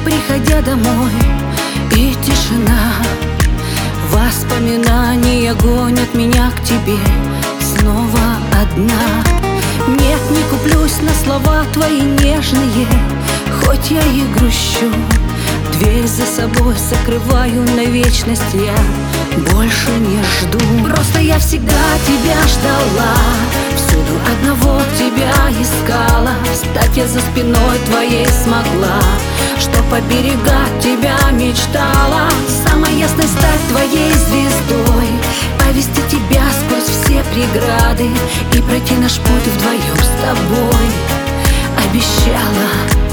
приходя домой, и тишина. Воспоминания гонят меня к тебе снова одна. Нет, не куплюсь на слова твои нежные, хоть я и грущу. Дверь за собой закрываю на вечность, я больше не жду. Просто я всегда тебя ждала, всюду одного тебя искала. Стать я за спиной твоей смогла, чтоб оберегать тебя мечтала. Самой ясной стать твоей звездой, повести тебя сквозь все преграды и пройти наш путь вдвоем с тобой. Обещала.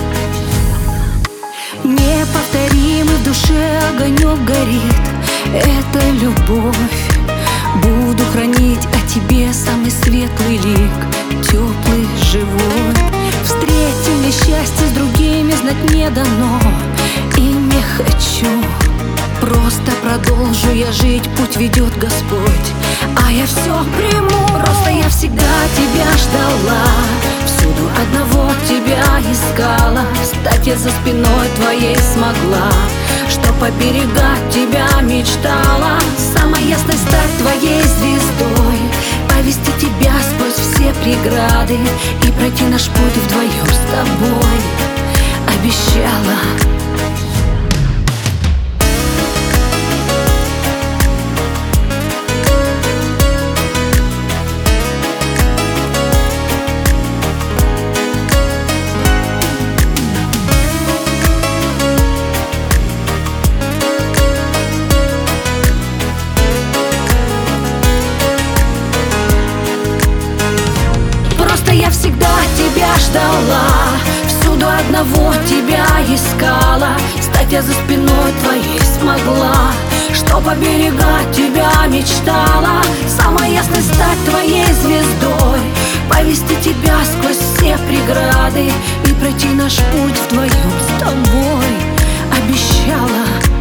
Неповторимый в душе огонек горит, это любовь. Буду хранить о тебе самый светлый лик, теплый, живой. Встретим ли счастье с другими, знать не дано, и не хочу. Просто продолжу я жить, путь ведет Господь, а я все приму. Просто я всегда тебя ждала, всюду одного тебя искала. Стать я за спиной твоей смогла, чтоб оберегать тебя мечтала. Самой ясной стать твоей звездой, повести тебя сквозь все преграды и пройти наш путь вдвоем с тобой. Обещала. Я всегда тебя ждала, всюду одного тебя искала. Стать я за спиной твоей смогла, чтоб оберегать тебя мечтала. Самой ясной стать твоей звездой, повести тебя сквозь все преграды и пройти наш путь вдвоем с тобой. Обещала.